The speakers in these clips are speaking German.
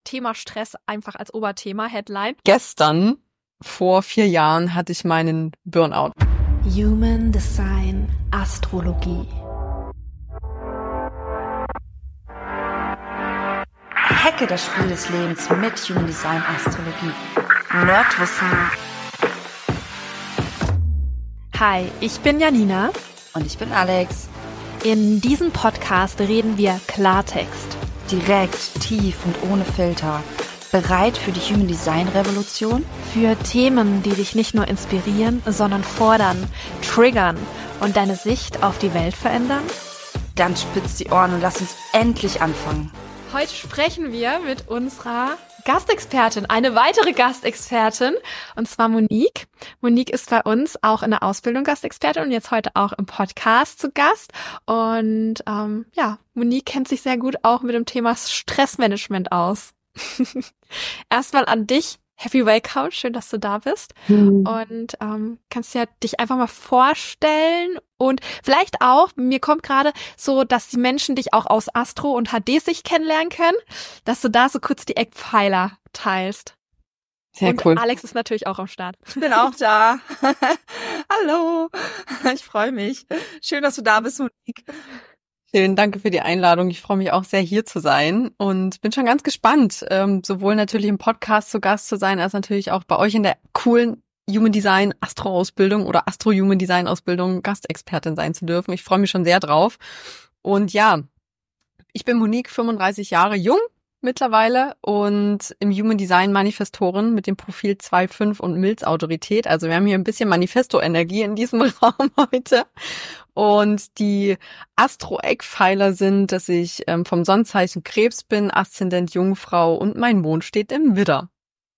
Thema Stress einfach als Oberthema, Headline. Gestern, vor 4 Jahren, hatte ich meinen Burnout. Human Design Astrologie. Hacke das Spiel des Lebens mit Human Design Astrologie. Nerdwissen. Hi, ich bin Janina. Und ich bin Alex. In diesem Podcast reden wir Klartext. Direkt, tief und ohne Filter. Bereit für die Human Design Revolution? Für Themen, die dich nicht nur inspirieren, sondern fordern, triggern und deine Sicht auf die Welt verändern? Dann spitz die Ohren und lass uns endlich anfangen. Heute sprechen wir mit unserer Gastexpertin, eine weitere Gastexpertin, und zwar Monique. Monique ist bei uns auch in der Ausbildung Gastexpertin und jetzt heute auch im Podcast zu Gast. Und Monique kennt sich sehr gut auch mit dem Thema Stressmanagement aus. Erstmal an dich. Happy Welcome, schön, dass du da bist. Und kannst ja dich einfach mal vorstellen und vielleicht auch, mir kommt gerade so, dass die Menschen dich auch aus Astro und HD-Sicht kennenlernen können, dass du da so kurz die Eckpfeiler teilst. Sehr und cool. Alex ist natürlich auch am Start. Ich bin auch da. Hallo, ich freue mich. Schön, dass du da bist, Monique. Schön, danke für die Einladung. Ich freue mich auch sehr, hier zu sein und bin schon ganz gespannt, sowohl natürlich im Podcast zu Gast zu sein, als natürlich auch bei euch in der coolen Human Design Astro-Ausbildung oder Astro-Human Design Ausbildung Gastexpertin sein zu dürfen. Ich freue mich schon sehr drauf. Und ja, ich bin Monique, 35 Jahre jung mittlerweile und im Human Design Manifestorin mit dem Profil 2.5 und Milz Autorität. Also wir haben hier ein bisschen Manifesto-Energie in diesem Raum heute. Und die Astro-Eckpfeiler sind, dass ich vom Sonnenzeichen Krebs bin, Aszendent Jungfrau und mein Mond steht im Widder.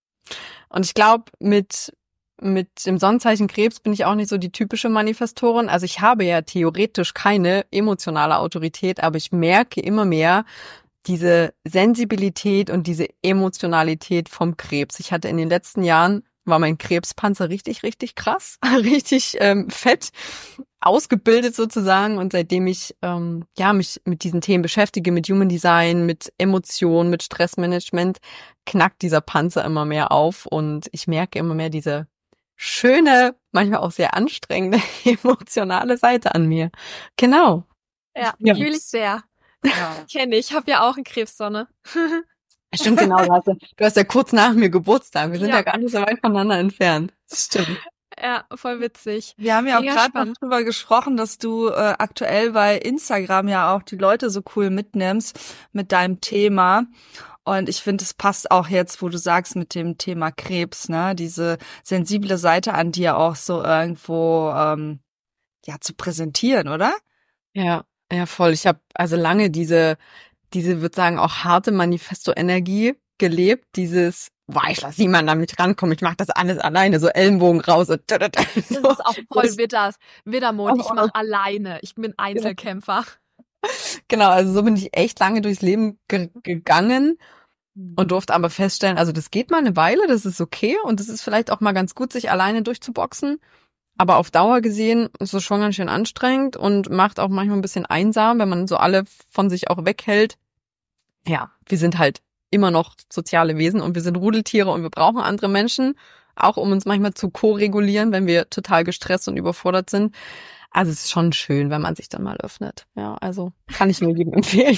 Und ich glaube, mit dem Sonnenzeichen Krebs bin ich auch nicht so die typische Manifestorin. Also ich habe ja theoretisch keine emotionale Autorität, aber ich merke immer mehr diese Sensibilität und diese Emotionalität vom Krebs. Ich hatte in den letzten Jahren, war mein Krebspanzer richtig, richtig krass, richtig fett ausgebildet sozusagen. Und seitdem ich mich mit diesen Themen beschäftige, mit Human Design, mit Emotionen, mit Stressmanagement, knackt dieser Panzer immer mehr auf. Und ich merke immer mehr diese schöne, manchmal auch sehr anstrengende, emotionale Seite an mir. Genau. Ja, Ja. fühle ich sehr. Ja. Kenne ich, habe ja auch eine Krebssonne. Stimmt, genau. Du hast ja kurz nach mir Geburtstag. Wir sind Ja. ja gar nicht so weit voneinander entfernt. Das stimmt. Ja, voll witzig. Wir haben ja auch Mega gerade spannend. noch drüber gesprochen, dass du aktuell bei Instagram ja auch die Leute so cool mitnimmst mit deinem Thema. Und ich finde, es passt auch jetzt, wo du sagst, mit dem Thema Krebs, ne, diese sensible Seite an dir auch so irgendwo zu präsentieren, oder? Ja, voll. Ich habe also lange diese, würde sagen, auch harte Manifesto-Energie gelebt. Dieses, ich lasse niemanden damit rankommen, ich mache das alles alleine, so Ellenbogen raus. Und Das ist auch voll Widdermond. Ich mache alleine. Ich bin Einzelkämpfer. Genau, also so bin ich echt lange durchs Leben gegangen und durfte aber feststellen, also das geht mal eine Weile, das ist okay und es ist vielleicht auch mal ganz gut, sich alleine durchzuboxen. Aber auf Dauer gesehen ist es schon ganz schön anstrengend und macht auch manchmal ein bisschen einsam, wenn man so alle von sich auch weghält. Ja, wir sind halt immer noch soziale Wesen und wir sind Rudeltiere und wir brauchen andere Menschen, auch um uns manchmal zu ko-regulieren, wenn wir total gestresst und überfordert sind. Also es ist schon schön, wenn man sich dann mal öffnet. Ja, also kann ich nur jedem empfehlen.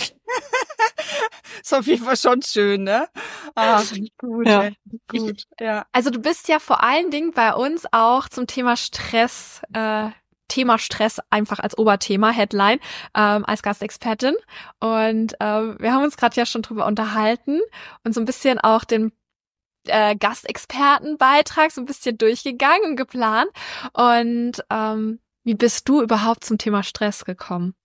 Ist auf jeden Fall schon schön, ne? Ah, gut, Ja. ey. Gut, ja. Also du bist ja vor allen Dingen bei uns auch zum Thema Stress einfach als Oberthema, Headline, als Gastexpertin. Und wir haben uns gerade ja schon drüber unterhalten und so ein bisschen auch den Gastexpertenbeitrag so ein bisschen durchgegangen und geplant. Und wie bist du überhaupt zum Thema Stress gekommen?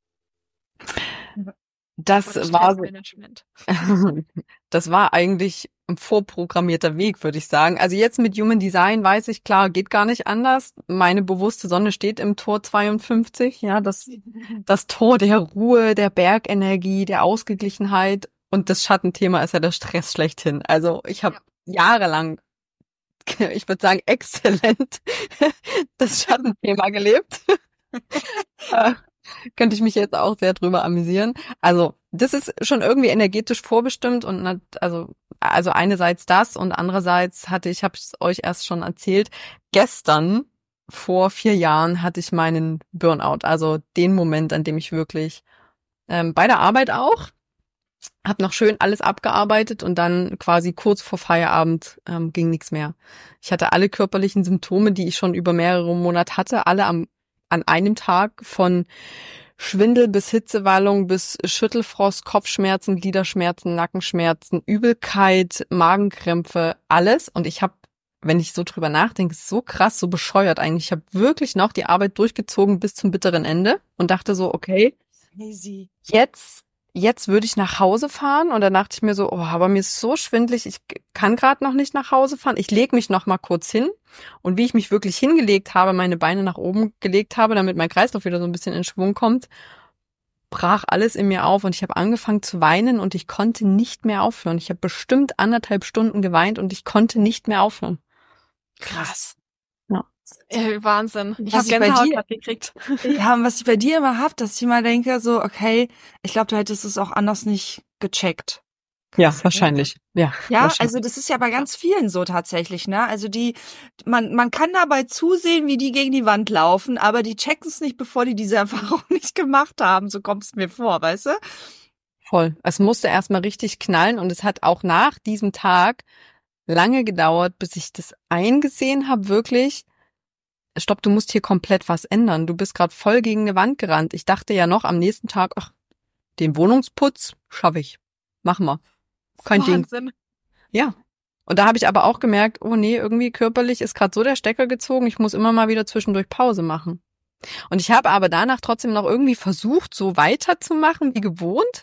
Das Oder war Stressmanagement? das war eigentlich ein vorprogrammierter Weg, würde ich sagen. Also jetzt mit Human Design weiß ich, klar, geht gar nicht anders. Meine bewusste Sonne steht im Tor 52, ja, das Tor der Ruhe, der Bergenergie, der Ausgeglichenheit und das Schattenthema ist ja der Stress schlechthin. Also ich habe jahrelang, ich würde sagen, exzellent das Schattenthema gelebt. Könnte ich mich jetzt auch sehr drüber amüsieren. Also das ist schon irgendwie energetisch vorbestimmt und also einerseits das und andererseits habe ich es euch erst schon erzählt, gestern vor 4 Jahren hatte ich meinen Burnout, also den Moment, an dem ich wirklich bei der Arbeit auch, habe noch schön alles abgearbeitet und dann quasi kurz vor Feierabend ging nichts mehr. Ich hatte alle körperlichen Symptome, die ich schon über mehrere Monate hatte, alle an einem Tag, von Schwindel bis Hitzewallung bis Schüttelfrost, Kopfschmerzen, Gliederschmerzen, Nackenschmerzen, Übelkeit, Magenkrämpfe, alles. Und ich habe, wenn ich so drüber nachdenke, so krass, so bescheuert eigentlich. Ich habe wirklich noch die Arbeit durchgezogen bis zum bitteren Ende und dachte so, okay, Easy. jetzt würde ich nach Hause fahren. Und dann dachte ich mir so, oh, aber mir ist so schwindelig, ich kann gerade noch nicht nach Hause fahren. Ich lege mich noch mal kurz hin. Und wie ich mich wirklich hingelegt habe, meine Beine nach oben gelegt habe, damit mein Kreislauf wieder so ein bisschen in Schwung kommt, brach alles in mir auf und ich habe angefangen zu weinen und ich konnte nicht mehr aufhören. Ich habe bestimmt 1,5 Stunden geweint und ich konnte nicht mehr aufhören. Krass. Ja. Wahnsinn. Ich Was habe ich bei Gänsehaut dir- grad gekriegt. Ja, und was ich bei dir immer hab, dass ich immer denke, so, okay, ich glaube, du hättest es auch anders nicht gecheckt. Ja, wahrscheinlich. Ja, Ja, wahrscheinlich. also das ist ja bei ganz vielen so tatsächlich, ne? Also man kann dabei zusehen, wie die gegen die Wand laufen, aber die checken es nicht, bevor die diese Erfahrung nicht gemacht haben. So kommt es mir vor, weißt du? Voll. Es musste erstmal richtig knallen und es hat auch nach diesem Tag lange gedauert, bis ich das eingesehen habe, wirklich, stopp, du musst hier komplett was ändern. Du bist gerade voll gegen eine Wand gerannt. Ich dachte ja noch am nächsten Tag, ach, den Wohnungsputz schaffe ich. Machen wir. Kein Ding. Wahnsinn. Ja. Und da habe ich aber auch gemerkt, oh nee, irgendwie körperlich ist gerade so der Stecker gezogen, ich muss immer mal wieder zwischendurch Pause machen. Und ich habe aber danach trotzdem noch irgendwie versucht, so weiterzumachen wie gewohnt,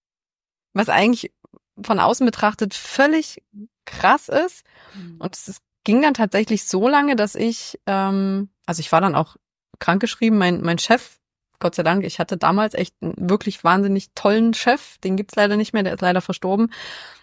was eigentlich von außen betrachtet völlig krass ist. Und es ging dann tatsächlich so lange, dass ich ich war dann auch krankgeschrieben, mein Chef, Gott sei Dank, ich hatte damals echt einen wirklich wahnsinnig tollen Chef, den gibt's leider nicht mehr, der ist leider verstorben.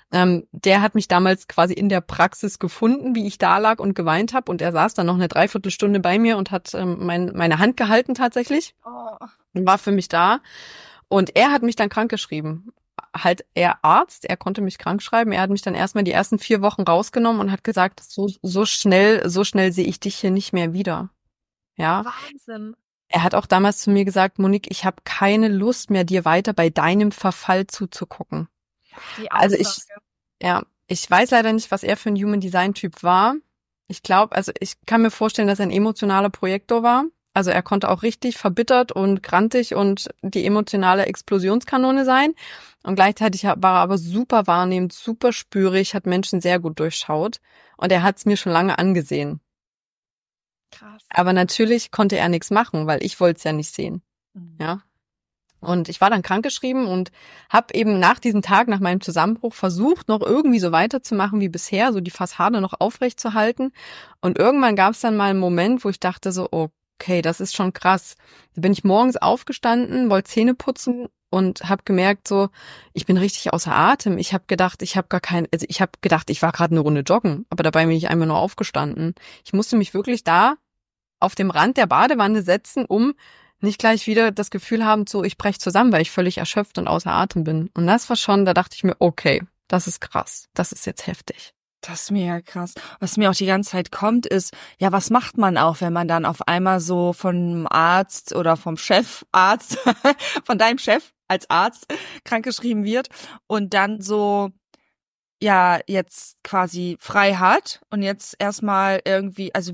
Der hat mich damals quasi in der Praxis gefunden, wie ich da lag und geweint habe, und er saß dann noch eine Dreiviertelstunde bei mir und hat meine Hand gehalten tatsächlich und war für mich da. Und er hat mich dann krankgeschrieben. Halt er Arzt, er konnte mich krank schreiben. Er hat mich dann erstmal die ersten 4 Wochen rausgenommen und hat gesagt, so schnell sehe ich dich hier nicht mehr wieder. Ja. Wahnsinn. Er hat auch damals zu mir gesagt, Monique, ich habe keine Lust mehr, dir weiter bei deinem Verfall zuzugucken. Die Also Aussage. ich weiß leider nicht, was er für ein Human Design Typ war. Ich glaube, also ich kann mir vorstellen, dass er ein emotionaler Projektor war. Also er konnte auch richtig verbittert und grantig und die emotionale Explosionskanone sein. Und gleichzeitig war er aber super wahrnehmend, super spürig, hat Menschen sehr gut durchschaut. Und er hat es mir schon lange angesehen. Krass. Aber natürlich konnte er nichts machen, weil ich wollte es ja nicht sehen. Ja. Und ich war dann krankgeschrieben und habe eben nach diesem Tag, nach meinem Zusammenbruch, versucht, noch irgendwie so weiterzumachen wie bisher, so die Fassade noch aufrecht zu halten. Und irgendwann gab es dann mal einen Moment, wo ich dachte so, okay, das ist schon krass. Da bin ich morgens aufgestanden, wollte Zähne putzen und habe gemerkt so, ich bin richtig außer Atem. Ich habe gedacht, ich war gerade eine Runde joggen, aber dabei bin ich einfach nur aufgestanden. Ich musste mich wirklich da auf dem Rand der Badewanne setzen, um nicht gleich wieder das Gefühl haben, so ich brech zusammen, weil ich völlig erschöpft und außer Atem bin. Und das war schon, da dachte ich mir, okay, das ist krass, das ist jetzt heftig. Das ist mega krass. Was mir auch die ganze Zeit kommt, ist, ja, was macht man auch, wenn man dann auf einmal so vom Arzt oder vom Chefarzt, von deinem Chef als Arzt krankgeschrieben wird und dann so, ja, jetzt quasi frei hat und jetzt erstmal irgendwie, also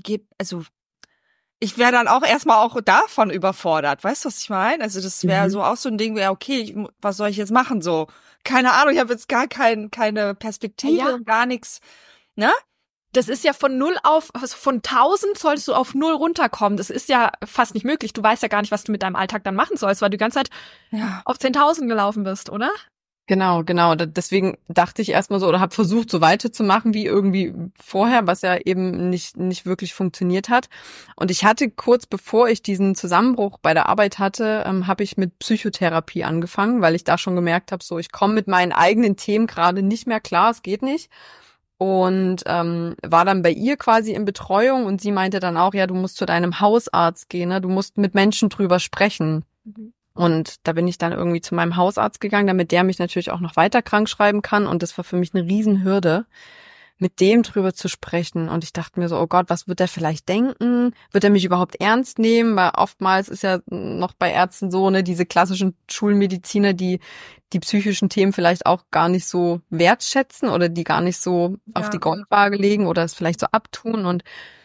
ich wäre dann auch erstmal auch davon überfordert. Weißt du, was ich meine? Also das wäre so auch so ein Ding, ja, okay, was soll ich jetzt machen? So, keine Ahnung, ich habe jetzt gar keine Perspektive und gar nichts, ne? Das ist ja von 0 auf, also von 1000 solltest du auf 0 runterkommen. Das ist ja fast nicht möglich. Du weißt ja gar nicht, was du mit deinem Alltag dann machen sollst, weil du die ganze Zeit auf 10.000 gelaufen bist, oder? Genau. Deswegen dachte ich erstmal so oder habe versucht, so weiterzumachen wie irgendwie vorher, was ja eben nicht wirklich funktioniert hat. Und ich hatte kurz bevor ich diesen Zusammenbruch bei der Arbeit hatte, habe ich mit Psychotherapie angefangen, weil ich da schon gemerkt habe, so ich komme mit meinen eigenen Themen gerade nicht mehr klar, es geht nicht. Und war dann bei ihr quasi in Betreuung und sie meinte dann auch, ja, du musst zu deinem Hausarzt gehen, ne? Du musst mit Menschen drüber sprechen. Und da bin ich dann irgendwie zu meinem Hausarzt gegangen, damit der mich natürlich auch noch weiter krank schreiben kann. Und das war für mich eine Riesenhürde, mit dem drüber zu sprechen. Und ich dachte mir so, oh Gott, was wird er vielleicht denken? Wird er mich überhaupt ernst nehmen? Weil oftmals ist ja noch bei Ärzten so, ne, diese klassischen Schulmediziner, die psychischen Themen vielleicht auch gar nicht so wertschätzen oder die gar nicht so auf die Goldwaage legen oder es vielleicht so abtun. Und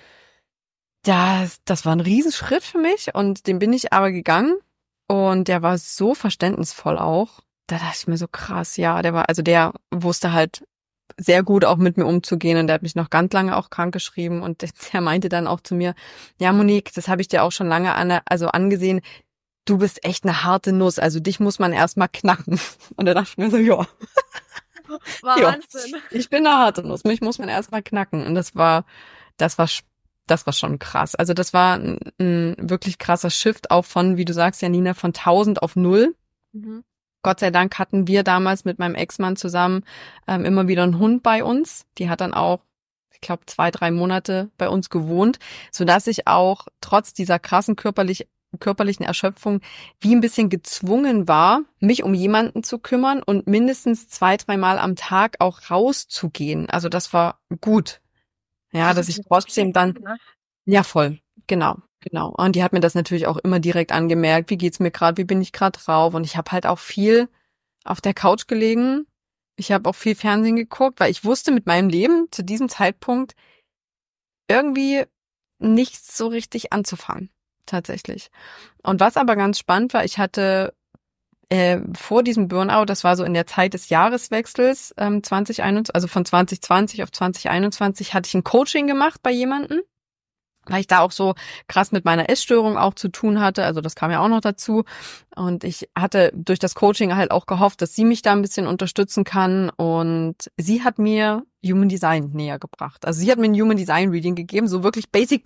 das war ein Riesenschritt für mich. Und den bin ich aber gegangen. Und der war so verständnisvoll auch. Da dachte ich mir so krass, ja, der wusste halt sehr gut auch mit mir umzugehen und der hat mich noch ganz lange auch krank geschrieben und der meinte dann auch zu mir, ja Monique, das habe ich dir auch schon lange angesehen, du bist echt eine harte Nuss, also dich muss man erstmal knacken. Und da dachte ich mir so, ja. Wahnsinn. Ja, ich bin eine harte Nuss, mich muss man erstmal knacken. Und das war schon krass. Also das war ein wirklich krasser Shift auch von, wie du sagst, Janina, von 1000 auf 0. Mhm. Gott sei Dank hatten wir damals mit meinem Ex-Mann zusammen immer wieder einen Hund bei uns. Die hat dann auch, ich glaube, 2-3 Monate bei uns gewohnt, sodass ich auch trotz dieser krassen körperlichen Erschöpfung wie ein bisschen gezwungen war, mich um jemanden zu kümmern und mindestens 2-3 Mal am Tag auch rauszugehen. Also das war gut. Ja, dass ich trotzdem dann, ja voll, genau. Und die hat mir das natürlich auch immer direkt angemerkt, wie geht's mir gerade, wie bin ich gerade drauf. Und ich habe halt auch viel auf der Couch gelegen. Ich habe auch viel Fernsehen geguckt, weil ich wusste mit meinem Leben zu diesem Zeitpunkt irgendwie nichts so richtig anzufangen, tatsächlich. Und was aber ganz spannend war, ich hatte vor diesem Burnout, das war so in der Zeit des Jahreswechsels 2021, also von 2020 auf 2021, hatte ich ein Coaching gemacht bei jemandem, weil ich da auch so krass mit meiner Essstörung auch zu tun hatte, also das kam ja auch noch dazu. Und ich hatte durch das Coaching halt auch gehofft, dass sie mich da ein bisschen unterstützen kann. Und sie hat mir Human Design näher gebracht. Also sie hat mir ein Human Design Reading gegeben, so wirklich basic.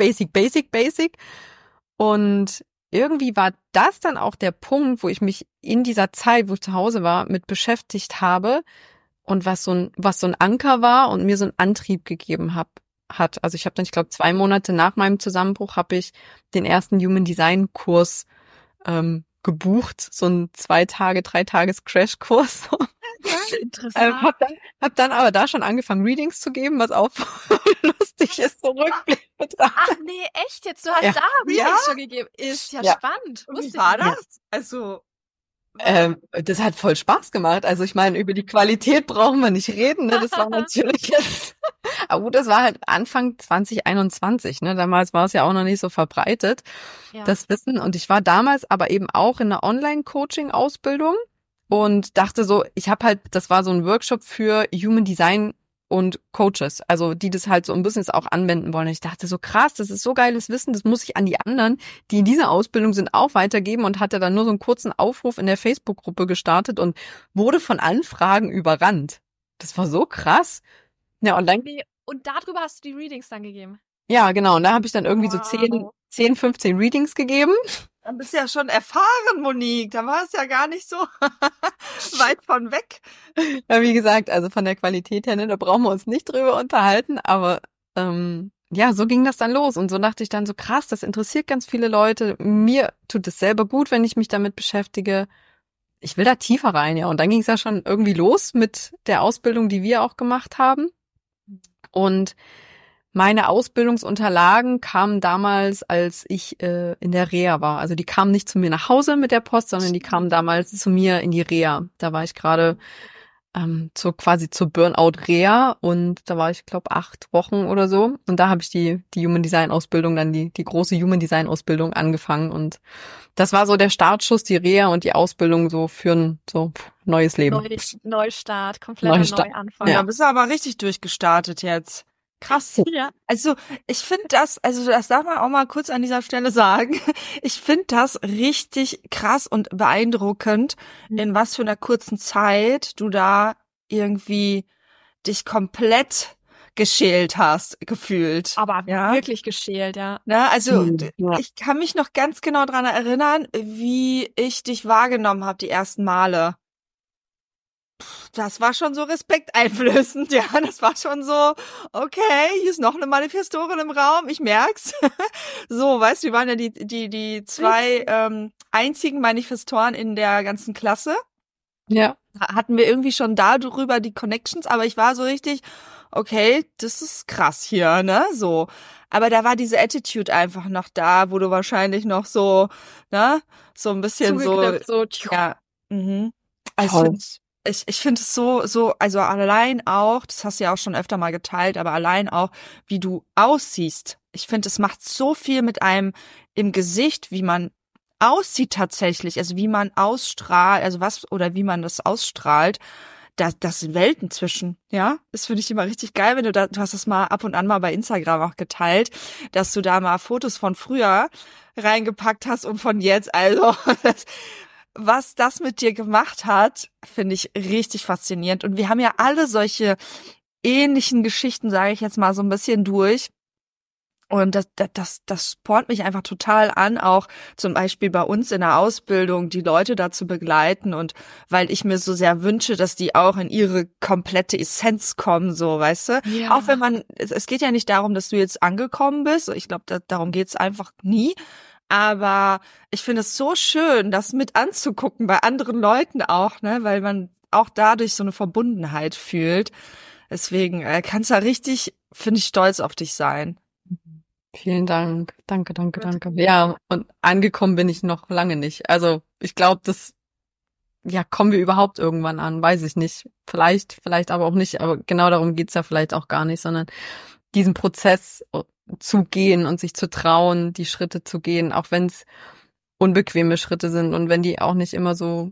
Und irgendwie war das dann auch der Punkt, wo ich mich in dieser Zeit, wo ich zu Hause war, mit beschäftigt habe und was so ein Anker war und mir so einen Antrieb gegeben hat. Also ich habe dann, ich glaube, 2 Monate nach meinem Zusammenbruch habe ich den ersten Human Design Kurs gebucht, so ein 3-Tages-Crashkurs. Interessant. Hab dann aber da schon angefangen, Readings zu geben, was auch lustig ist, so Rückblick betrachtet. Ach nee, echt jetzt? Du hast da Readings schon gegeben. Ist ja spannend. Wie war das? Also das hat voll Spaß gemacht. Also ich meine, über die Qualität brauchen wir nicht reden. Ne? Das war natürlich jetzt, aber gut, das war halt Anfang 2021. Ne? Damals war es ja auch noch nicht so verbreitet, das Wissen. Und ich war damals aber eben auch in einer Online-Coaching-Ausbildung und dachte so, das war so ein Workshop für Human Design und Coaches, also die das halt so im Business auch anwenden wollen. Und ich dachte so, krass, das ist so geiles Wissen, das muss ich an die anderen, die in dieser Ausbildung sind, auch weitergeben und hatte dann nur so einen kurzen Aufruf in der Facebook-Gruppe gestartet und wurde von Anfragen überrannt. Das war so krass. Ja, und darüber hast du die Readings dann gegeben? Ja, genau. Und da habe ich dann irgendwie so 10, 15 Readings gegeben. Dann bist du ja schon erfahren, Monique. Da war es ja gar nicht so weit von weg. Ja, wie gesagt, also von der Qualität her, ne, da brauchen wir uns nicht drüber unterhalten. Aber ja, so ging das dann los. Und so dachte ich dann so, krass, das interessiert ganz viele Leute. Mir tut es selber gut, wenn ich mich damit beschäftige. Ich will da tiefer rein, ja. Und dann ging es ja schon irgendwie los mit der Ausbildung, die wir auch gemacht haben. Und meine Ausbildungsunterlagen kamen damals, als ich in der Reha war. Also die kamen nicht zu mir nach Hause mit der Post, sondern die kamen damals zu mir in die Reha. Da war ich gerade quasi zur Burnout-Reha und da war ich, glaube 8 Wochen oder so. Und da habe ich die Human Design Ausbildung, dann die große Human Design Ausbildung angefangen. Und das war so der Startschuss, die Reha und die Ausbildung so für ein neues Leben. Neustart, kompletter Neuanfang. Ja, da bist du aber richtig durchgestartet jetzt. Krass. Ja. Also ich finde das darf man auch mal kurz an dieser Stelle sagen, ich finde das richtig krass und beeindruckend, in was für einer kurzen Zeit du da irgendwie dich komplett geschält hast, gefühlt. Aber wirklich geschält, ja. Na, also ich kann mich noch ganz genau dran erinnern, wie ich dich wahrgenommen habe die ersten Male. das war schon so respekteinflößend, ja, das war schon so, okay, hier ist noch eine Manifestorin im Raum, ich merk's. So, weißt du, wir waren ja die zwei einzigen Manifestoren in der ganzen Klasse. Ja. Hatten wir irgendwie schon darüber die Connections, aber ich war so richtig, okay, das ist krass hier, ne, so. Aber da war diese Attitude einfach noch da, wo du wahrscheinlich noch so, ne, so ein bisschen so, ja, also ich finde es so, also allein auch, das hast du ja auch schon öfter mal geteilt, aber allein auch, wie du aussiehst. Ich finde, es macht so viel mit einem im Gesicht, wie man aussieht tatsächlich, also wie man ausstrahlt, also was oder wie man das ausstrahlt, das sind Welten zwischen, ja. Das finde ich immer richtig geil, wenn du hast das mal ab und an mal bei Instagram auch geteilt, dass du da mal Fotos von früher reingepackt hast und von jetzt, also was das mit dir gemacht hat, finde ich richtig faszinierend. Und wir haben ja alle solche ähnlichen Geschichten, sage ich jetzt mal so ein bisschen durch. Und das spornt mich einfach total an, auch zum Beispiel bei uns in der Ausbildung die Leute dazu begleiten und weil ich mir so sehr wünsche, dass die auch in ihre komplette Essenz kommen, so, weißt du? Ja. Auch wenn es geht ja nicht darum, dass du jetzt angekommen bist, ich glaube, darum geht's einfach nie, aber ich finde es so schön, das mit anzugucken bei anderen Leuten auch, ne, weil man auch dadurch so eine Verbundenheit fühlt. Deswegen kannst du da richtig, finde ich, stolz auf dich sein. Vielen Dank. Danke. Ja, und angekommen bin ich noch lange nicht. Also ich glaube, kommen wir überhaupt irgendwann an, weiß ich nicht. Vielleicht aber auch nicht, aber genau darum geht's ja vielleicht auch gar nicht, sondern diesen Prozess zu gehen und sich zu trauen, die Schritte zu gehen, auch wenn es unbequeme Schritte sind und wenn die auch nicht immer so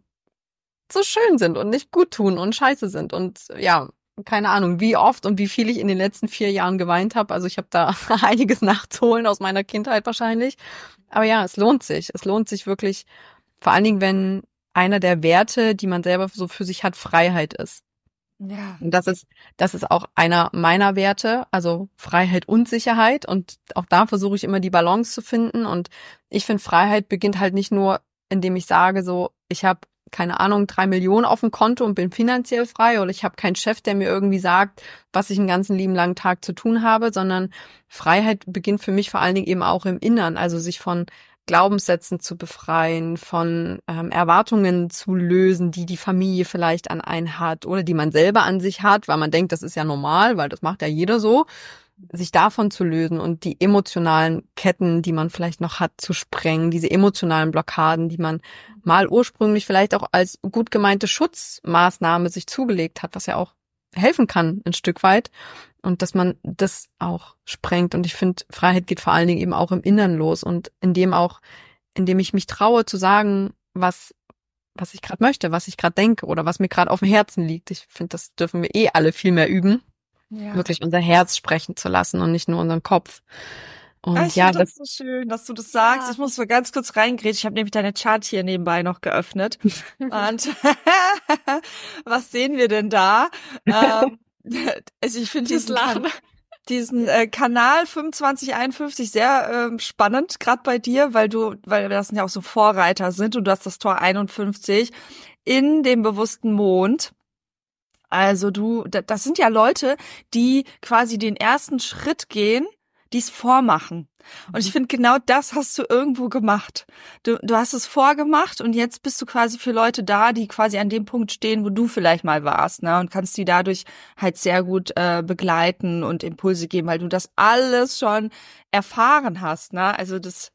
schön sind und nicht gut tun und scheiße sind und ja, keine Ahnung, wie oft und wie viel ich in den letzten 4 Jahren geweint habe. Also ich habe da einiges nachzuholen aus meiner Kindheit wahrscheinlich. Aber ja, es lohnt sich. Es lohnt sich wirklich, vor allen Dingen, wenn einer der Werte, die man selber so für sich hat, Freiheit ist. Ja. Und das ist auch einer meiner Werte, also Freiheit und Sicherheit. Und auch da versuche ich immer die Balance zu finden. Und ich finde, Freiheit beginnt halt nicht nur, indem ich sage so, ich habe keine Ahnung, 3 Millionen auf dem Konto und bin finanziell frei oder ich habe keinen Chef, der mir irgendwie sagt, was ich einen ganzen lieben langen Tag zu tun habe, sondern Freiheit beginnt für mich vor allen Dingen eben auch im Innern, also sich von Glaubenssätzen zu befreien, von Erwartungen zu lösen, die die Familie vielleicht an einen hat oder die man selber an sich hat, weil man denkt, das ist ja normal, weil das macht ja jeder so, sich davon zu lösen und die emotionalen Ketten, die man vielleicht noch hat, zu sprengen, diese emotionalen Blockaden, die man mal ursprünglich vielleicht auch als gut gemeinte Schutzmaßnahme sich zugelegt hat, was ja auch helfen kann, ein Stück weit. Und dass man das auch sprengt. Und ich finde, Freiheit geht vor allen Dingen eben auch im Innern los und indem ich mich traue zu sagen, was ich gerade möchte, was ich gerade denke oder was mir gerade auf dem Herzen liegt. Ich finde, das dürfen wir alle viel mehr üben. Ja. Wirklich unser Herz sprechen zu lassen und nicht nur unseren Kopf. Und ich finde das so schön, dass du das sagst. Ja. Ich muss mal ganz kurz reingrätschen. Ich habe nämlich deine Chart hier nebenbei noch geöffnet. Und was sehen wir denn da? Also ich finde diesen Kanal 2551 sehr spannend, gerade bei dir, weil das ja auch so Vorreiter sind und du hast das Tor 51 in dem bewussten Mond. Also das sind ja Leute, die quasi den ersten Schritt gehen, die es vormachen. Und ich finde, genau das hast du irgendwo gemacht. Du hast es vorgemacht und jetzt bist du quasi für Leute da, die quasi an dem Punkt stehen, wo du vielleicht mal warst, ne? Und kannst die dadurch halt sehr gut begleiten und Impulse geben, weil du das alles schon erfahren hast, ne? Also das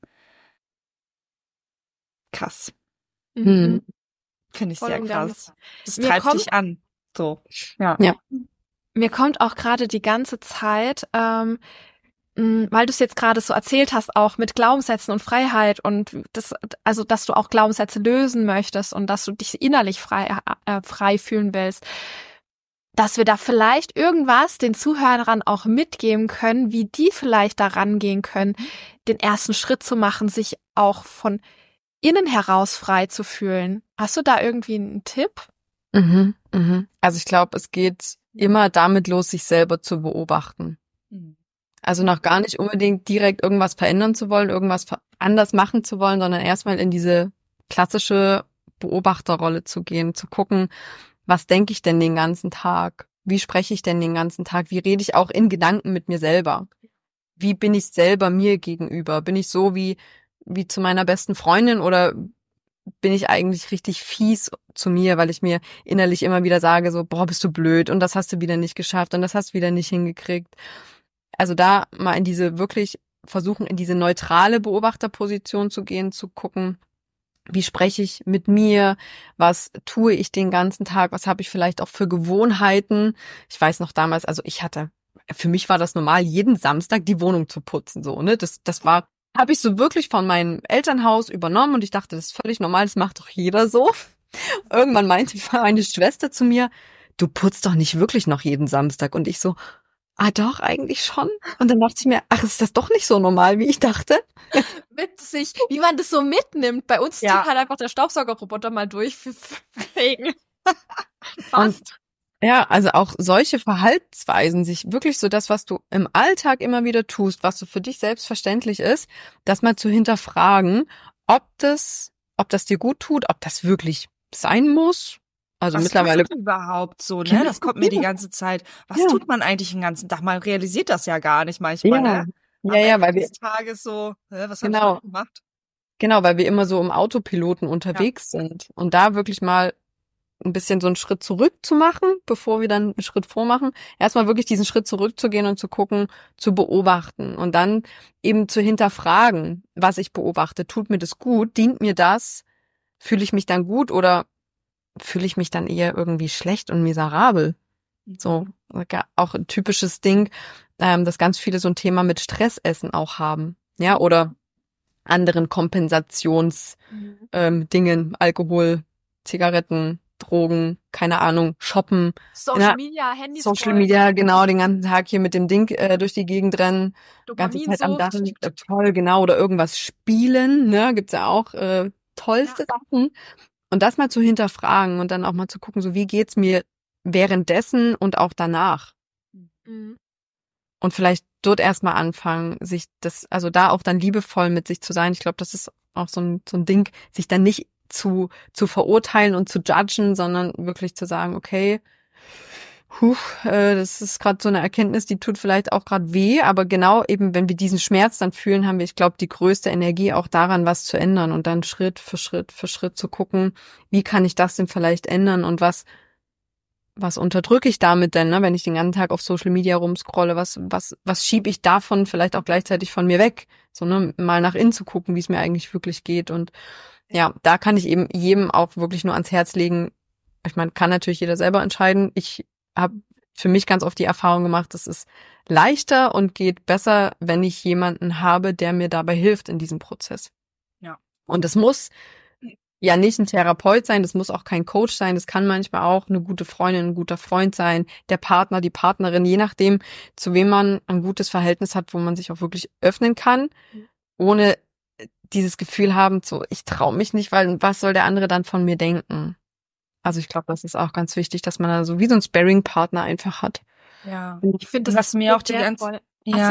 krass. Mhm. Finde ich sehr krass. Das treibt dich an. So, ja. Mir kommt auch gerade die ganze Zeit, weil du es jetzt gerade so erzählt hast, auch mit Glaubenssätzen und Freiheit und also dass du auch Glaubenssätze lösen möchtest und dass du dich innerlich frei fühlen willst, dass wir da vielleicht irgendwas den Zuhörern auch mitgeben können, wie die vielleicht da rangehen können, den ersten Schritt zu machen, sich auch von innen heraus frei zu fühlen. Hast du da irgendwie einen Tipp? Also ich glaube, es geht immer damit los, sich selber zu beobachten. Also noch gar nicht unbedingt direkt irgendwas verändern zu wollen, irgendwas anders machen zu wollen, sondern erstmal in diese klassische Beobachterrolle zu gehen, zu gucken, was denke ich denn den ganzen Tag? Wie spreche ich denn den ganzen Tag? Wie rede ich auch in Gedanken mit mir selber? Wie bin ich selber mir gegenüber? Bin ich so wie zu meiner besten Freundin oder bin ich eigentlich richtig fies zu mir, weil ich mir innerlich immer wieder sage, so, boah, bist du blöd und das hast du wieder nicht geschafft und das hast du wieder nicht hingekriegt. Also da mal in diese versuchen, in diese neutrale Beobachterposition zu gehen, zu gucken, wie spreche ich mit mir, was tue ich den ganzen Tag, was habe ich vielleicht auch für Gewohnheiten. Ich weiß noch damals, also für mich war das normal, jeden Samstag die Wohnung zu putzen, so, ne, das habe ich so wirklich von meinem Elternhaus übernommen und ich dachte, das ist völlig normal, das macht doch jeder so. Irgendwann meinte meine Schwester zu mir, du putzt doch nicht wirklich noch jeden Samstag. Und ich so, doch, eigentlich schon. Und dann dachte ich mir, ach, ist das doch nicht so normal, wie ich dachte? Witzig, wie man das so mitnimmt. Bei uns zieht halt einfach der Staubsaugerroboter mal durchfegen. Fast. Ja, also auch solche Verhaltensweisen, sich wirklich so das, was du im Alltag immer wieder tust, was so für dich selbstverständlich ist, das mal zu hinterfragen, ob das dir gut tut, ob das wirklich sein muss. Also was mittlerweile tut man überhaupt so, ne? Das kommt mir die ganze Zeit. Was tut man eigentlich den ganzen Tag? Man realisiert das ja gar nicht manchmal, ne? Weil wir des Tages so, was genau, hab ich gemacht? Genau, weil wir immer so im Autopiloten unterwegs sind und da wirklich mal ein bisschen so einen Schritt zurück zu machen, bevor wir dann einen Schritt vormachen. Erstmal wirklich diesen Schritt zurückzugehen und zu gucken, zu beobachten und dann eben zu hinterfragen, was ich beobachte. Tut mir das gut? Dient mir das? Fühle ich mich dann gut oder fühle ich mich dann eher irgendwie schlecht und miserabel? So, auch ein typisches Ding, dass ganz viele so ein Thema mit Stressessen auch haben, ja, oder anderen Dingen, Alkohol, Zigaretten, Drogen, keine Ahnung, shoppen. Social Media, Handys. Social Media, genau, den ganzen Tag hier mit dem Ding durch die Gegend rennen. Ganze Zeit am Dach, toll, genau, oder irgendwas spielen, ne, gibt's ja auch tollste Sachen. Und das mal zu hinterfragen und dann auch mal zu gucken, so wie geht's mir währenddessen und auch danach. Mhm. Und vielleicht dort erstmal anfangen, also da auch dann liebevoll mit sich zu sein. Ich glaube, das ist auch so ein Ding, sich dann nicht zu verurteilen und zu judgen, sondern wirklich zu sagen, okay, das ist gerade so eine Erkenntnis, die tut vielleicht auch gerade weh, aber genau eben, wenn wir diesen Schmerz dann fühlen, haben wir, ich glaube, die größte Energie auch daran, was zu ändern und dann Schritt für Schritt zu gucken, wie kann ich das denn vielleicht ändern und was unterdrücke ich damit denn, ne, wenn ich den ganzen Tag auf Social Media rumscrolle, was schiebe ich davon vielleicht auch gleichzeitig von mir weg, so, ne, mal nach innen zu gucken, wie es mir eigentlich wirklich geht und ja, da kann ich eben jedem auch wirklich nur ans Herz legen. Ich meine, kann natürlich jeder selber entscheiden. Ich habe für mich ganz oft die Erfahrung gemacht, es ist leichter und geht besser, wenn ich jemanden habe, der mir dabei hilft in diesem Prozess. Ja. Und es muss ja nicht ein Therapeut sein, das muss auch kein Coach sein, das kann manchmal auch eine gute Freundin, ein guter Freund sein, der Partner, die Partnerin, je nachdem, zu wem man ein gutes Verhältnis hat, wo man sich auch wirklich öffnen kann, ohne dieses Gefühl haben, so, ich traue mich nicht, weil was soll der andere dann von mir denken? Also ich glaube, das ist auch ganz wichtig, dass man da so wie so einen Sparring-Partner einfach hat. Ja, ich finde, das was mir auch die ganze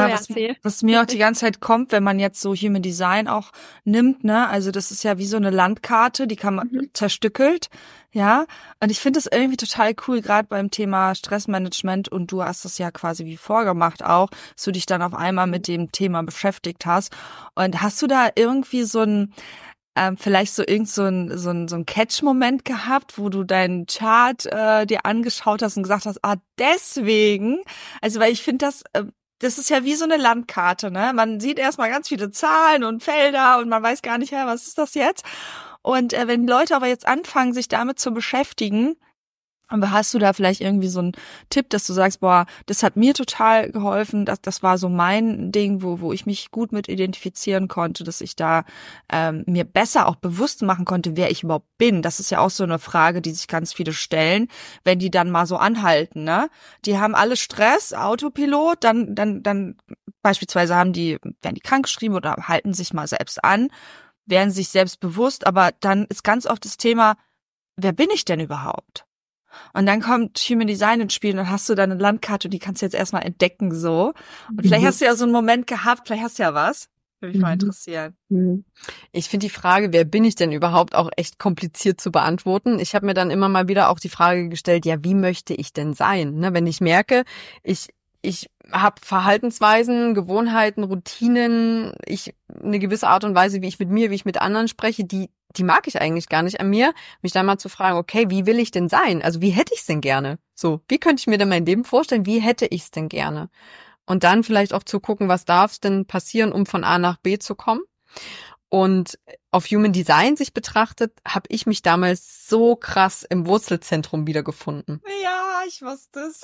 was mir auch die ganze Zeit kommt, wenn man jetzt so Human Design auch nimmt, ne, also das ist ja wie so eine Landkarte, die kann man zerstückelt, ja, und ich finde das irgendwie total cool, gerade beim Thema Stressmanagement und du hast das ja quasi wie vorgemacht auch, dass du dich dann auf einmal mit dem Thema beschäftigt hast und hast du da irgendwie so ein vielleicht so so ein Catch-Moment gehabt, wo du deinen Chart dir angeschaut hast und gesagt hast, deswegen, also weil ich finde das ist ja wie so eine Landkarte, ne? Man sieht erstmal ganz viele Zahlen und Felder und man weiß gar nicht, was ist das jetzt? Und wenn Leute aber jetzt anfangen, sich damit zu beschäftigen, aber hast du da vielleicht irgendwie so einen Tipp, dass du sagst, boah, das hat mir total geholfen, das war so mein Ding, wo ich mich gut mit identifizieren konnte, dass ich da mir besser auch bewusst machen konnte, wer ich überhaupt bin. Das ist ja auch so eine Frage, die sich ganz viele stellen, wenn die dann mal so anhalten, ne? Die haben alle Stress, Autopilot, dann beispielsweise werden die krankgeschrieben oder halten sich mal selbst an, werden sich selbst bewusst, aber dann ist ganz oft das Thema, wer bin ich denn überhaupt? Und dann kommt Human Design ins Spiel und dann hast du deine Landkarte und die kannst du jetzt erstmal entdecken so. Und vielleicht hast du ja so einen Moment gehabt, vielleicht hast du ja was. Würde mich mal interessieren. Ich finde die Frage, wer bin ich denn überhaupt, auch echt kompliziert zu beantworten. Ich habe mir dann immer mal wieder auch die Frage gestellt, ja, wie möchte ich denn sein? Ne, wenn ich merke, ich habe Verhaltensweisen, Gewohnheiten, Routinen, eine gewisse Art und Weise, wie ich mit anderen spreche, die mag ich eigentlich gar nicht an mir, mich dann mal zu fragen, okay, wie will ich denn sein? Also wie hätte ich es denn gerne? So, wie könnte ich mir denn mein Leben vorstellen? Wie hätte ich es denn gerne? Und dann vielleicht auch zu gucken, was darf es denn passieren, um von A nach B zu kommen? Und auf Human Design sich betrachtet, habe ich mich damals so krass im Wurzelzentrum wiedergefunden. Ja, ich wusste es.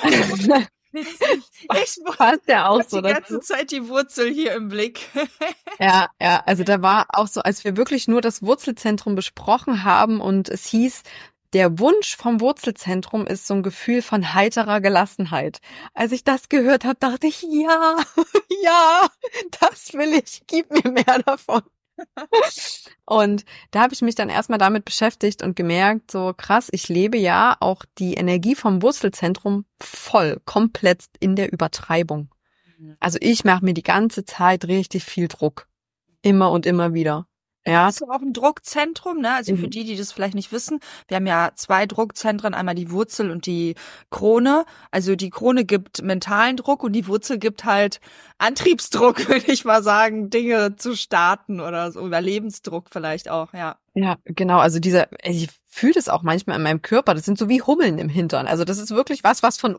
Witzig. Ich Passt ja auch hatte so die ganze Zeit die Wurzel hier im Blick. Ja, also da war auch so, als wir wirklich nur das Wurzelzentrum besprochen haben und es hieß, der Wunsch vom Wurzelzentrum ist so ein Gefühl von heiterer Gelassenheit. Als ich das gehört habe, dachte ich, ja, ja, das will ich, gib mir mehr davon. Und da habe ich mich dann erstmal damit beschäftigt und gemerkt, so krass, ich lebe ja auch die Energie vom Wurzelzentrum voll, komplett in der Übertreibung. Also ich mache mir die ganze Zeit richtig viel Druck. Immer und immer wieder. Ja. Hast du auch ein Druckzentrum, ne? Also für die das vielleicht nicht wissen, wir haben ja 2 Druckzentren, einmal die Wurzel und die Krone. Also die Krone gibt mentalen Druck und die Wurzel gibt halt Antriebsdruck, würde ich mal sagen, Dinge zu starten oder so, oder Lebensdruck vielleicht auch, ja. Ja, genau. Also ich fühle das auch manchmal in meinem Körper. Das sind so wie Hummeln im Hintern. Also das ist wirklich was von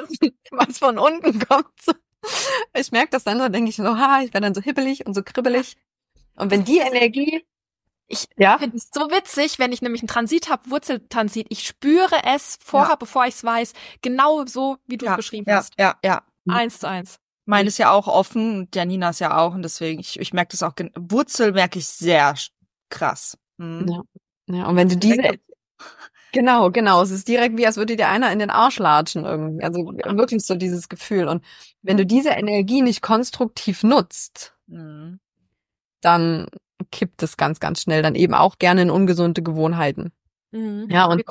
unten kommt. Ich merke das dann, dann denke ich so, ich werde dann so hibbelig und so kribbelig. Und wenn die Energie, Ich finde es so witzig, wenn ich nämlich einen Transit habe, Wurzeltransit. Ich spüre es vorher, bevor ich es weiß, genau so, wie du es beschrieben hast. Ja. 1:1. Meine ist ja auch offen und Janina ist ja auch und deswegen, ich merke das auch, Wurzel merke ich sehr krass. Ja, und wenn du genau, es ist direkt wie, als würde dir einer in den Arsch latschen irgendwie. Also wirklich so dieses Gefühl. Und wenn du diese Energie nicht konstruktiv nutzt, dann kippt es ganz, ganz schnell dann eben auch gerne in ungesunde Gewohnheiten. Ja, und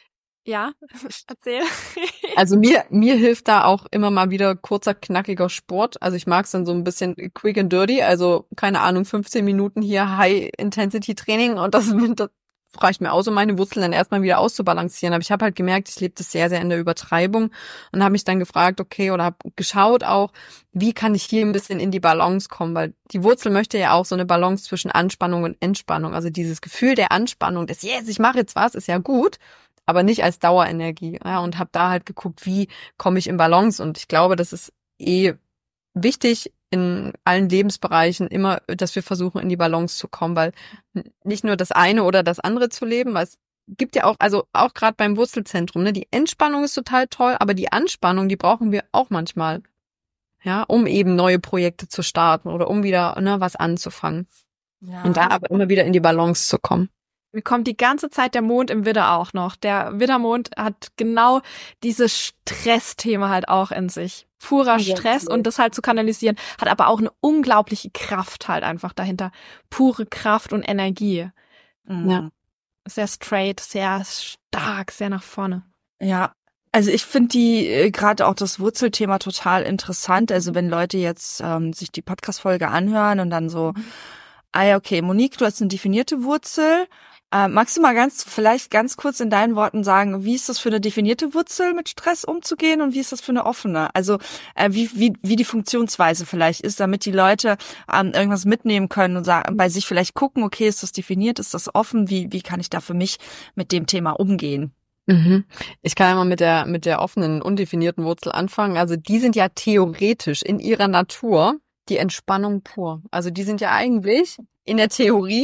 erzähl. Also mir hilft da auch immer mal wieder kurzer, knackiger Sport. Also ich mag es dann so ein bisschen quick and dirty, also keine Ahnung, 15 Minuten hier High-Intensity-Training und das reicht mir aus, um meine Wurzeln dann erstmal wieder auszubalancieren. Aber ich habe halt gemerkt, ich lebe das sehr, sehr in der Übertreibung und habe mich dann gefragt, okay, oder habe geschaut auch, wie kann ich hier ein bisschen in die Balance kommen, weil die Wurzel möchte ja auch so eine Balance zwischen Anspannung und Entspannung. Also dieses Gefühl der Anspannung, des yes, ich mache jetzt was, ist ja gut, aber nicht als Dauerenergie. Ja, und habe da halt geguckt, wie komme ich in Balance. Und ich glaube, das ist wichtig in allen Lebensbereichen immer, dass wir versuchen, in die Balance zu kommen, weil nicht nur das eine oder das andere zu leben, weil es gibt ja auch, also auch gerade beim Wurzelzentrum, ne, die Entspannung ist total toll, aber die Anspannung, die brauchen wir auch manchmal, ja, um eben neue Projekte zu starten oder um wieder was anzufangen. Ja. Und da aber immer wieder in die Balance zu kommen. Mir kommt die ganze Zeit der Mond im Widder auch noch. Der Widdermond hat genau dieses Stressthema halt auch in sich. Purer Stress und das halt zu kanalisieren, hat aber auch eine unglaubliche Kraft halt einfach dahinter. Pure Kraft und Energie. Ja. Sehr straight, sehr stark, sehr nach vorne. Ja. Also ich finde gerade auch das Wurzelthema total interessant. Also wenn Leute jetzt sich die Podcast-Folge anhören und dann so, okay, Monique, du hast eine definierte Wurzel. Magst du mal vielleicht ganz kurz in deinen Worten sagen, wie ist das für eine definierte Wurzel, mit Stress umzugehen und wie ist das für eine offene? Also wie die Funktionsweise vielleicht ist, damit die Leute irgendwas mitnehmen können und bei sich vielleicht gucken, okay, ist das definiert, ist das offen, wie kann ich da für mich mit dem Thema umgehen? Ich kann einmal mit der offenen, undefinierten Wurzel anfangen. Also die sind ja theoretisch in ihrer Natur die Entspannung pur. Also die sind ja eigentlich in der Theorie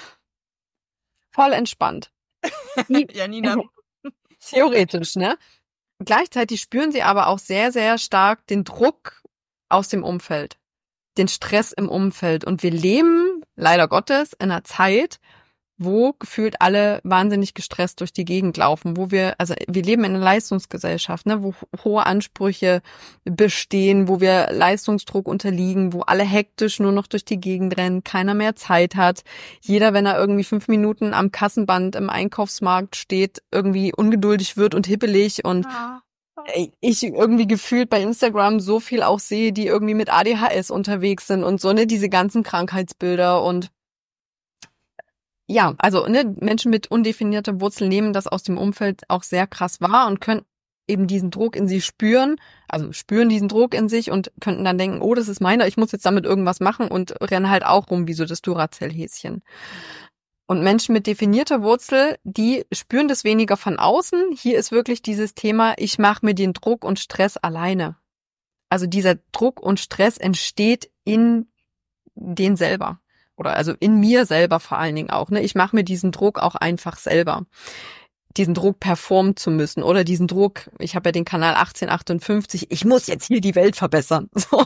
voll entspannt. Janina. Theoretisch, ne? Gleichzeitig spüren sie aber auch sehr, sehr stark den Druck aus dem Umfeld, den Stress im Umfeld. Und wir leben, leider Gottes, in einer Zeit, wo gefühlt alle wahnsinnig gestresst durch die Gegend laufen, wir leben in einer Leistungsgesellschaft, ne, wo hohe Ansprüche bestehen, wo wir Leistungsdruck unterliegen, wo alle hektisch nur noch durch die Gegend rennen, keiner mehr Zeit hat, jeder, wenn er irgendwie 5 Minuten am Kassenband im Einkaufsmarkt steht, irgendwie ungeduldig wird und hippelig und ich irgendwie gefühlt bei Instagram so viel auch sehe, die irgendwie mit ADHS unterwegs sind und so, ne, diese ganzen Krankheitsbilder und ja, also ne, Menschen mit undefinierter Wurzel nehmen das aus dem Umfeld auch sehr krass wahr und können eben diesen Druck in sich spüren, also spüren diesen Druck in sich und könnten dann denken, oh, das ist meiner, ich muss jetzt damit irgendwas machen und rennen halt auch rum wie so das Duracell-Häschen. Und Menschen mit definierter Wurzel, die spüren das weniger von außen. Hier ist wirklich dieses Thema, ich mache mir den Druck und Stress alleine. Also dieser Druck und Stress entsteht in den selber. Oder also in mir selber vor allen Dingen auch. Ne? Ich mache mir diesen Druck auch einfach selber. Diesen Druck performen zu müssen. Oder diesen Druck, ich habe ja den Kanal 1858, ich muss jetzt hier die Welt verbessern. So.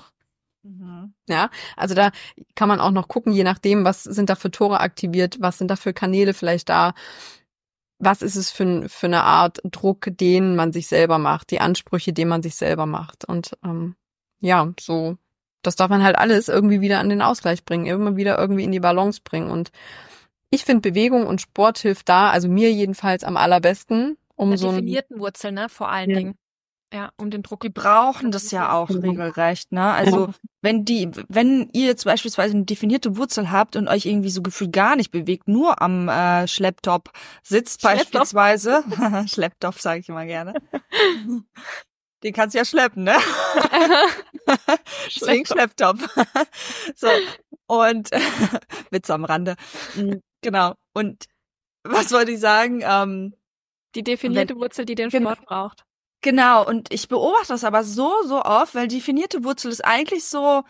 Ja, also da kann man auch noch gucken, je nachdem, was sind da für Tore aktiviert, was sind da für Kanäle vielleicht da, was ist es für eine Art Druck, den man sich selber macht, die Ansprüche, die man sich selber macht. Und ja, so, das darf man halt alles irgendwie wieder an den Ausgleich bringen, immer wieder irgendwie in die Balance bringen. Und ich finde, Bewegung und Sport hilft da, also mir jedenfalls am allerbesten, um so einen definierten Wurzeln, ne, vor allen Dingen. Ja, um den Druck. Die brauchen das ja auch regelrecht, ne? Also wenn ihr jetzt beispielsweise eine definierte Wurzel habt und euch irgendwie so gefühlt gar nicht bewegt, nur am Schlepptop sitzt beispielsweise, Schlepptop sage ich immer gerne. Den kannst du ja schleppen, ne? Deswegen Schlepptop. So, und Witz am Rande. Genau. Und was wollte ich sagen? Die definierte Wurzel, die den Sport braucht. Genau, und ich beobachte das aber so oft, weil definierte Wurzel ist eigentlich so,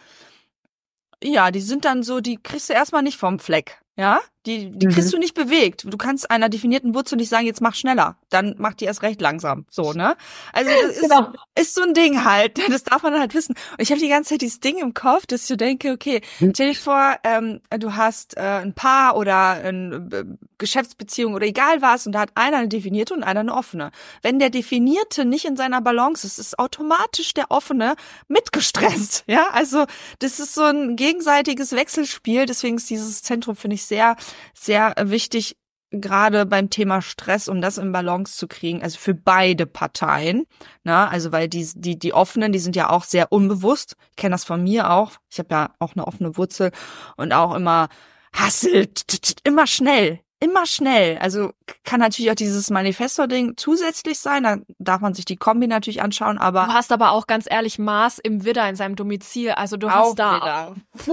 ja, die sind dann so, die kriegst du erstmal nicht vom Fleck, ja? Die kriegst du nicht bewegt. Du kannst einer definierten Wurzel nicht sagen, jetzt mach schneller. Dann macht die erst recht langsam, so, ne? Also das ist so ein Ding halt, das darf man halt wissen. Und ich habe die ganze Zeit dieses Ding im Kopf, dass ich so denke, okay, stell dir vor, du hast ein Paar oder eine Geschäftsbeziehung oder egal was und da hat einer eine definierte und einer eine offene. Wenn der Definierte nicht in seiner Balance ist, ist automatisch der Offene mitgestresst, ja? Also das ist so ein gegenseitiges Wechselspiel, deswegen ist dieses Zentrum, finde ich, sehr, sehr wichtig, gerade beim Thema Stress, um das in Balance zu kriegen, also für beide Parteien, ne? Also weil die Offenen, die sind ja auch sehr unbewusst. Ich kenne das von mir auch. Ich habe ja auch eine offene Wurzel und auch immer hasselt, immer schnell. Also kann natürlich auch dieses Manifestor-Ding zusätzlich sein. Da darf man sich die Kombi natürlich anschauen, aber du hast aber auch ganz ehrlich Mars im Widder in seinem Domizil. Also du hast da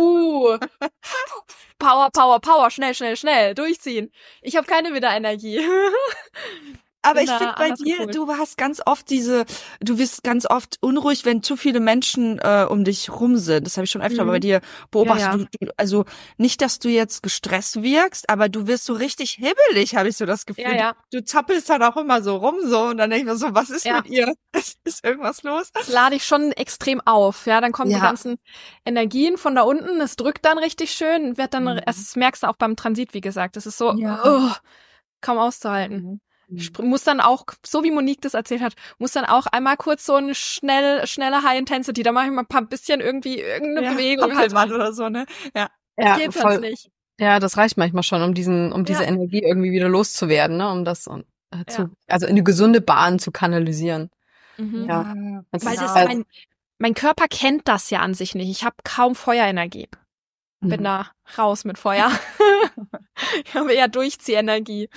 Power, schnell, durchziehen. Ich habe keine Widderenergie. Aber ich finde bei dir, du wirst ganz oft unruhig, wenn zu viele Menschen um dich rum sind. Das habe ich schon öfter bei dir beobachtet. Ja. Also nicht, dass du jetzt gestresst wirkst, aber du wirst so richtig hibbelig, habe ich so das Gefühl. Ja. Du zappelst dann auch immer so rum so und dann denke ich mir so, was ist mit ihr? Ist irgendwas los? Das lade ich schon extrem auf. Ja, dann kommen die ganzen Energien von da unten. Es drückt dann richtig schön, wird dann, das merkst du auch beim Transit, wie gesagt. Das ist so kaum auszuhalten. Muss dann auch, so wie Monique das erzählt hat, muss dann auch einmal kurz so eine schnelle High Intensity, da mache ich mal ein bisschen irgendeine Bewegung halt. Oder so, ne? Ja. Geht sonst nicht. Ja, das reicht manchmal schon, um diese Energie irgendwie wieder loszuwerden, ne, um das also in eine gesunde Bahn zu kanalisieren. Ja. Weil mein Körper kennt das ja an sich nicht. Ich habe kaum Feuerenergie. Bin da raus mit Feuer. Ich habe eher Durchziehenergie.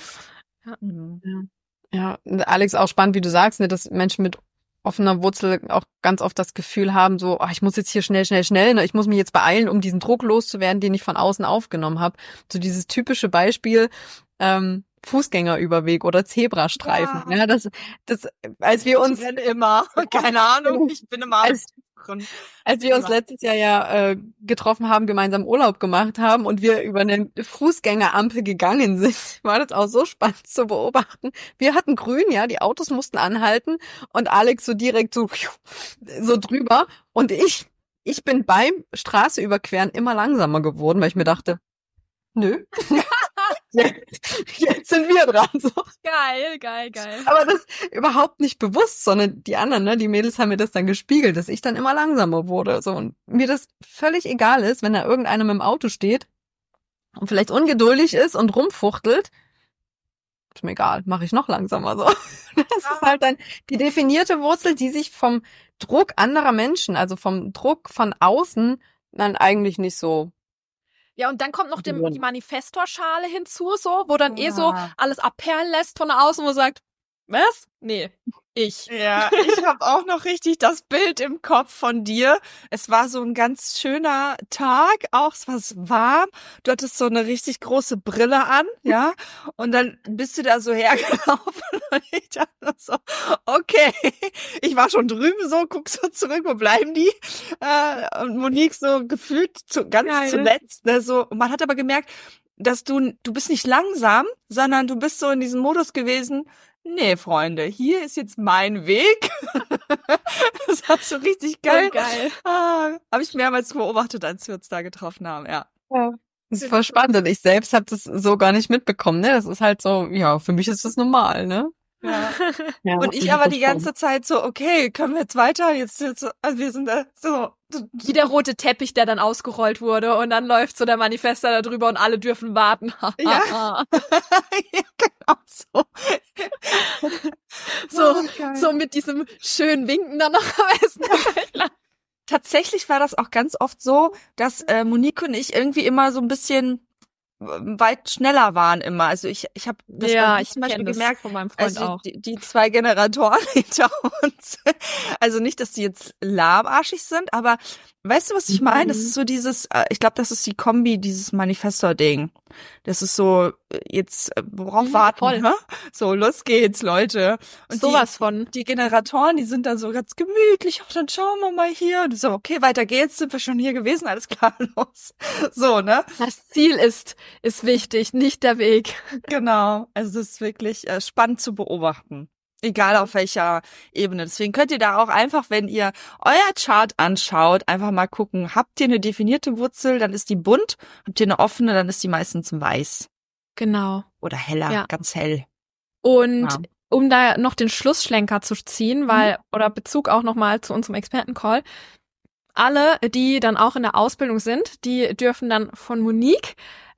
Ja, Alex, auch spannend, wie du sagst, ne, dass Menschen mit offener Wurzel auch ganz oft das Gefühl haben, so, ich muss jetzt hier schnell, ne, ich muss mich jetzt beeilen, um diesen Druck loszuwerden, den ich von außen aufgenommen habe. So dieses typische Beispiel, Fußgängerüberweg oder Zebrastreifen. Ja, das, als wir uns immer, keine Ahnung, ich bin immer als wir uns letztes Jahr getroffen haben, gemeinsam Urlaub gemacht haben und wir über eine Fußgängerampel gegangen sind, war das auch so spannend zu beobachten. Wir hatten grün, ja, die Autos mussten anhalten und Alex so direkt so drüber und ich bin beim Straße überqueren immer langsamer geworden, weil ich mir dachte, nö. Jetzt sind wir dran. So. Geil. Aber das überhaupt nicht bewusst, sondern die anderen, ne, die Mädels haben mir das dann gespiegelt, dass ich dann immer langsamer wurde. So. Und mir das völlig egal ist, wenn da irgendeiner mit dem Auto steht und vielleicht ungeduldig ist und rumfuchtelt. ist mir egal, mache ich noch langsamer so. Das ist halt dann die definierte Wurzel, die sich vom Druck anderer Menschen, also vom Druck von außen, dann eigentlich nicht so. Ja, und dann kommt noch die Manifestorschale hinzu, so, wo dann so alles abperlen lässt von außen, wo sagt, was? Nee, ich. Ja, ich habe auch noch richtig das Bild im Kopf von dir. Es war so ein ganz schöner Tag, auch es war warm. Du hattest so eine richtig große Brille an, ja. Und dann bist du da so hergelaufen und ich dachte so, okay, ich war schon drüben so, guck so zurück, wo bleiben die? Und Monique so gefühlt ganz zuletzt, ne, so. Und man hat aber gemerkt, dass du bist nicht langsam, sondern du bist so in diesem Modus gewesen. Nee, Freunde, hier ist jetzt mein Weg. Das war so richtig geil. Geil. Habe ich mehrmals beobachtet, als wir uns da getroffen haben, ja. Das ist voll spannend und ich selbst habe das so gar nicht mitbekommen, ne? Das ist halt so, ja, für mich ist das normal, ne? Ja. Und ich aber die ganze Zeit so, okay, können wir jetzt weiter? Jetzt also wir sind da so. Wie der rote Teppich, der dann ausgerollt wurde und dann läuft so der Manifester da drüber und alle dürfen warten. Ja. Ja, genau so. So mit diesem schönen Winken dann noch am besten. Tatsächlich war das auch ganz oft so, dass Monique und ich irgendwie immer so ein bisschen weit schneller waren immer. Also ich habe das zum Beispiel gemerkt, von meinem Freund also auch. Die 2 Generatoren hinter uns. Also nicht, dass die jetzt lahmarschig sind, aber weißt du, was ich meine? Das ist so dieses, ich glaube, das ist die Kombi, dieses Manifestor-Ding. Das ist so, jetzt, worauf warten, voll. Ne? So, los geht's, Leute. Und sowas von. Die Generatoren, die sind da so ganz gemütlich, ach, dann schauen wir mal hier. Und so, okay, weiter geht's, sind wir schon hier gewesen, alles klar, los. So, ne? Das Ziel ist wichtig, nicht der Weg. Genau, also es ist wirklich spannend zu beobachten. Egal auf welcher Ebene. Deswegen könnt ihr da auch einfach, wenn ihr euer Chart anschaut, einfach mal gucken, habt ihr eine definierte Wurzel, dann ist die bunt, habt ihr eine offene, dann ist die meistens weiß. Genau. Oder heller, ganz hell. Und um da noch den Schlussschlenker zu ziehen, oder Bezug auch nochmal zu unserem Expertencall, alle, die dann auch in der Ausbildung sind, die dürfen dann von Monique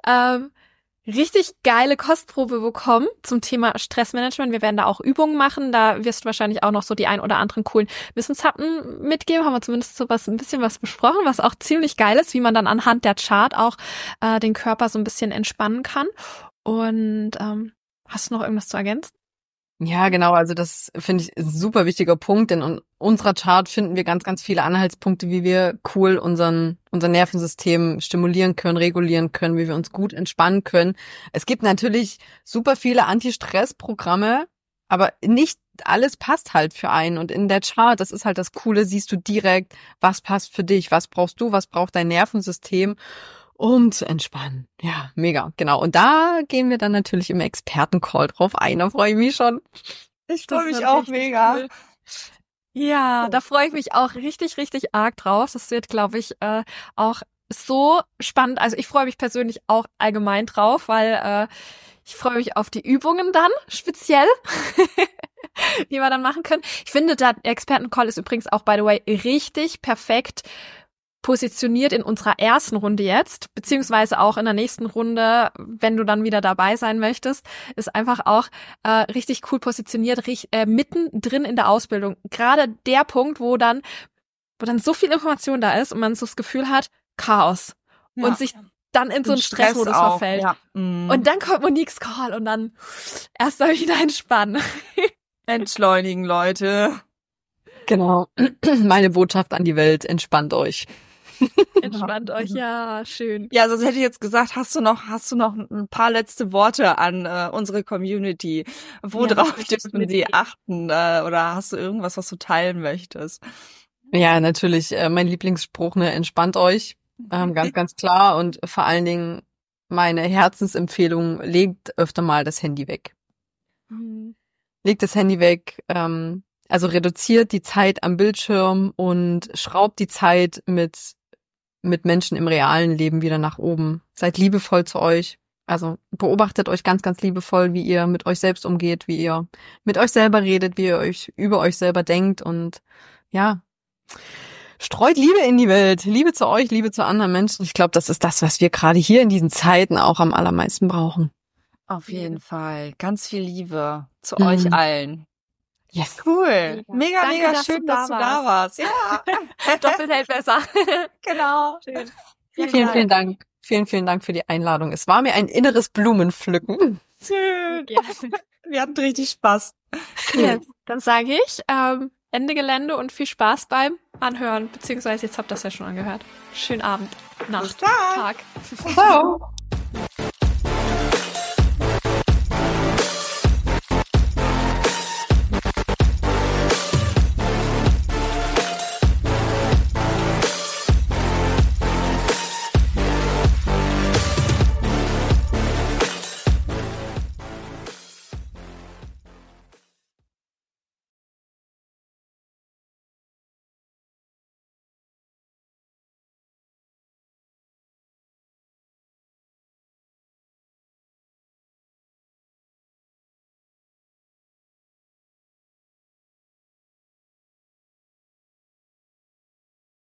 richtig geile Kostprobe bekommen zum Thema Stressmanagement. Wir werden da auch Übungen machen. Da wirst du wahrscheinlich auch noch so die ein oder anderen coolen Wissenshappen mitgeben. Haben wir zumindest so ein bisschen was besprochen, was auch ziemlich geil ist, wie man dann anhand der Chart auch den Körper so ein bisschen entspannen kann. Und hast du noch irgendwas zu ergänzen? Ja, genau, also das finde ich ein super wichtiger Punkt, denn in unserer Chart finden wir ganz, ganz viele Anhaltspunkte, wie wir cool unser Nervensystem stimulieren können, regulieren können, wie wir uns gut entspannen können. Es gibt natürlich super viele Anti-Stress-Programme, aber nicht alles passt halt für einen. Und in der Chart, das ist halt das Coole, siehst du direkt, was passt für dich, was brauchst du, was braucht dein Nervensystem, um zu entspannen. Ja, mega, genau. Und da gehen wir dann natürlich im Expertencall drauf ein. Da freue ich mich schon. Ich freue mich auch mega. Cool. Ja, da freue ich mich auch richtig, richtig arg drauf. Das wird, glaube ich, auch so spannend. Also ich freue mich persönlich auch allgemein drauf, weil ich freue mich auf die Übungen dann speziell, die wir dann machen können. Ich finde, der Expertencall ist übrigens auch, by the way, richtig perfekt positioniert in unserer ersten Runde jetzt, beziehungsweise auch in der nächsten Runde, wenn du dann wieder dabei sein möchtest, ist einfach auch richtig cool positioniert, mittendrin in der Ausbildung. Gerade der Punkt, wo dann so viel Information da ist und man so das Gefühl hat, Chaos. Ja. Und sich dann in so einen Stressmodus verfällt. Ja. Und dann kommt Moniques Call und dann erst mal wieder entspannen. Entschleunigen, Leute. Genau. Meine Botschaft an die Welt, entspannt euch. Entspannt euch, ja, schön. Ja, sonst hätte ich jetzt gesagt, hast du noch ein paar letzte Worte an unsere Community? Worauf dürfen sie achten? Oder hast du irgendwas, was du teilen möchtest? Ja, natürlich. Mein Lieblingsspruch, ne, entspannt euch. Ganz, ganz klar. Und vor allen Dingen meine Herzensempfehlung, legt öfter mal das Handy weg. Legt das Handy weg, also reduziert die Zeit am Bildschirm und schraubt die Zeit mit Menschen im realen Leben wieder nach oben. Seid liebevoll zu euch. Also beobachtet euch ganz, ganz liebevoll, wie ihr mit euch selbst umgeht, wie ihr mit euch selber redet, wie ihr euch über euch selber denkt und ja, streut Liebe in die Welt. Liebe zu euch, Liebe zu anderen Menschen. Ich glaube, das ist das, was wir gerade hier in diesen Zeiten auch am allermeisten brauchen. Auf jeden Fall. Ganz viel Liebe zu euch allen. Yes. Cool. Mega, Danke, mega dass schön, du dass du da warst. Ja. Doppelt hält besser. Genau. Schön. Vielen Dank. Vielen Dank für die Einladung. Es war mir ein inneres Blumenpflücken. Schön. Ja. Wir hatten richtig Spaß. Yes. Dann sage ich, Ende Gelände und viel Spaß beim Anhören, beziehungsweise jetzt habt ihr das ja schon angehört. Schönen Abend, Nacht, Bis dann. Tag. Ciao.